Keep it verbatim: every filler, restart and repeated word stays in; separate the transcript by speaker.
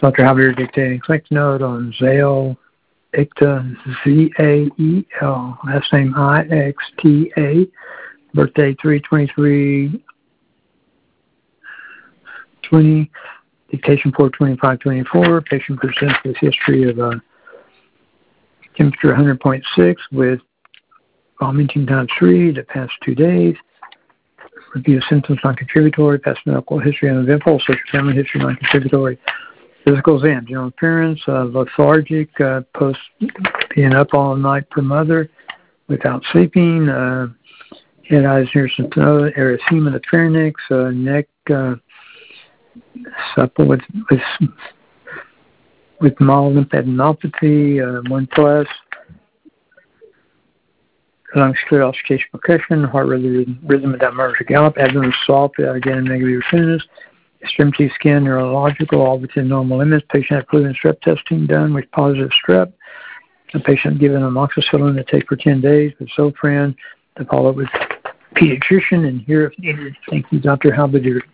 Speaker 1: Doctor Javier dictating click note on Zael Ixta, Z A E L, last name I X T A, birthday three twenty-three twenty, dictation four twenty-five twenty-four. Patient presents with history of uh, temperature one hundred point six with vomiting times three the past two days. Review of symptoms non-contributory, past medical history uneventful, social family history non-contributory. Physical exam, general appearance, uh, lethargic, uh, post being up all night per mother without sleeping, uh, head, eyes, ears, and nose, erythema of the pharynx, uh, neck, uh, supple with, with, with mild lymphadenopathy, uh, one plus, lungs clear, auscultation percussion, heart rhythm, rhythm without murmur or gallop, abdomen soft, uh, again, negative retinitis, extremity skin, neurological, all within normal limits. Patient had flu and strep testing done with positive strep. The patient given amoxicillin to take for ten days with Zofran to follow up with pediatrician and here if needed. Thank you, Doctor Halbadier.